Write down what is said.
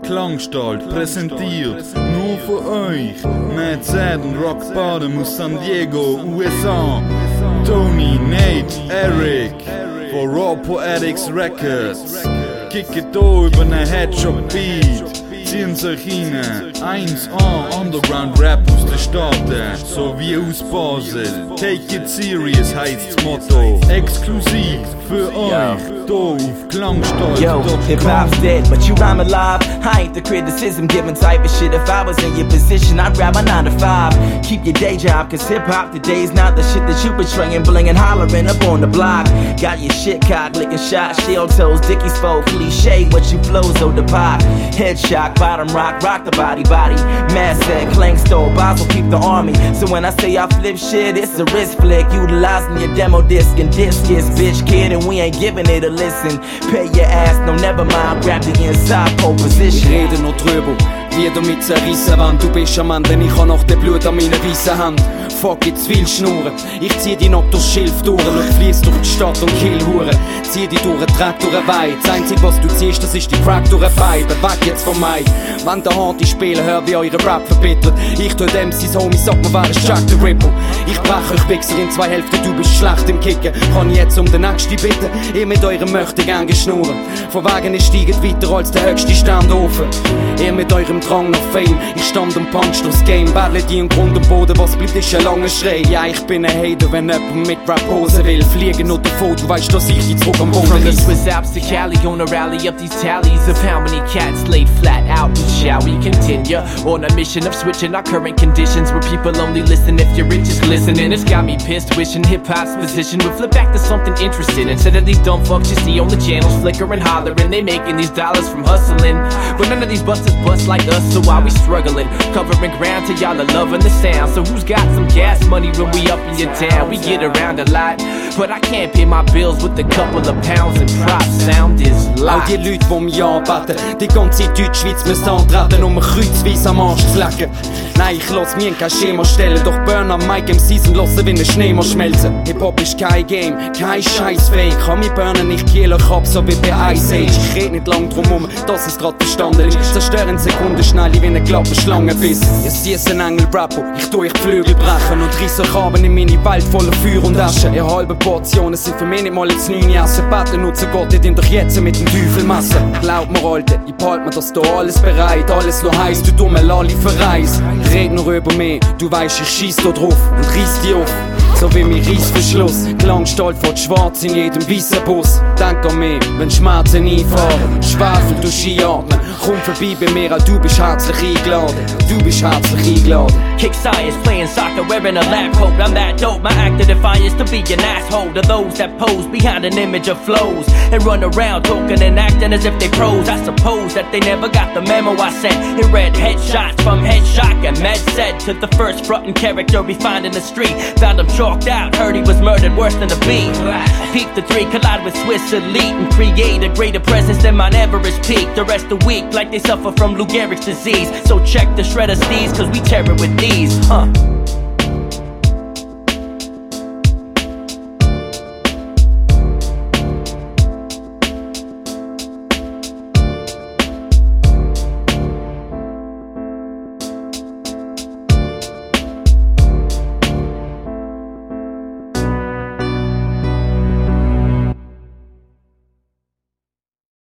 Klangstalt präsentiert nur für euch Mad Sad und Rock Bottom aus San Diego, USA. Tony, Nate, Eric for Raw Poetics Records. Kicket da über ne Headshot Beat. Ziehen sich rein, 1A Underground Rap aus den Staaten, so wie aus Basel. Take it serious heisst das Motto. Exklusiv für euch, da auf Klangstalt. Yo, hip-hop's dead, but you rhyme alive. I ain't the criticism giving type of shit. If I was in your position, I'd grab my 9 to 5. Keep your day job, cause hip-hop today's not the shit that you betraying. Blingin' hollering up on the block. Got your shit cocked, licking shots, shell toes, Dickies fold, cliche, what you flows, oh the pop. Headshot, bottom rock, rock the body. Mad Sad, clang stole, Basel keep the army. So when I say I flip shit, it's a wrist flick. Utilizing your demo disc and discus, bitch kid, and we ain't giving it a listen. Pay your ass, no never mind, grab the inside pole position. Ich rede noch drüber, wie du mit zerrissen Wand. Du bist am Ende, ich hab noch den Blut an meiner weißen Hand. Fuck, jetzt viel Schnurren, ich zieh dich noch durchs Schilf durch. Schau, fliess durch die Stadt und kill Huren. Zieh dich durch den Dreck, durch den Weid. Das Einzige, was du ziehst, das ist die Crack durch den Pipe. Weg jetzt von mir. Wenn der harte Spieler hört, wie eure Rap verbittert. Ich tu dem sein Homie, sag mir, wer ist Jack the Ripper. Ich brech euch Wichser in 2 Hälften, du bist schlecht im Kicken. Kann ich jetzt um den nächsten bitten? Ihr mit eurem möchte gern geschnurren. Von Wegen, ihr steigt weiter als der höchste Stern offen. Ihr mit eurem Drang nach Fame. Ich stand und punch durchs Game. Battle die im Grund und Boden, was bleibt ist ein langer Schrei. Ja, ich bin ein Hater, wenn jemand mit Rap posen will. Fliegen nur davon, du weißt, dass ich die zurück am Boden From the Swiss Alps to Cali, gonna rally up these tallies of how many cats laid flat out. And shall we continue on a mission of switching our current conditions where people only listen if your rich is glistening? It's got me pissed, wishing hip-hop's position would flip back to something interesting instead of these dumb fucks you see on the channels flickering, hollering. They making these dollars from hustling, but none of these busters bust like us, so why we struggling? Covering ground till y'all are loving the sound. So who's got some gas money when we up in your town? We get around a lot, but I can't pay my bills with a couple of pounds and props. Sound is loud. Auch die Leute, die mich anbeten, die ganze Deutschschweiz müssen antreten, um mich kreuzweise am Arsch zu lecken. Nein, ich lass mir kein Schema stellen, doch Burn am Mic im Season lassen wie ein Schneemann schmelzen. Hip-Hop ist kein Game, kein Scheiß-Fake. Kann mich burnen, ich kill euch ab, so wie bei Ice Age. Ich red nicht lang drum um, dass es grad verstanden ist. Zerstören Sekunden schnell wie eine Klapperschlangenbiss. Ihr seht ein Engel-Rapper, ich tu euch die Flügel brechen und reiss euch Abend in meine Welt voller Feuer und Asche. Ihr halbe Portionen sind für mich nicht mal jetzt 9 Essen. Beten nutzen Gott, ich doch jetzt mit dem Teufel messen. Glaub mir, Alter, ich behalt mir das da alles bereit. Alles lo heiß, du dumme Lali verreis. Red nur über mich, du weisst, ich schieß da drauf und reiss dich auf. So wie mein Reissverschluss. Klangstalt fährt schwarz in jedem weißen Bus. Denk an mich, wenn Schmerzen einfahren. Schwefel durch Skiatmen. Komm vorbei bei mir, auch du bist herzlich eingeladen. Du bist herzlich eingeladen. Kick science, playing soccer, wearing a lab coat. I'm that dope, my act of defiance to be an asshole to those that pose behind an image of flows and run around talking and acting as if they pros. I suppose that they never got the memo I sent. It read headshots from Headshot and Med said to the first frontin' character we find in the street. Found him chalked out, heard he was murdered worse than a beat. Peep the 3, collide with Swiss elite and create a greater presence than Mount Everest peak. The rest of weak like they suffer from Lou Gehrig's disease. So check the shredder steez, cause we terror with these,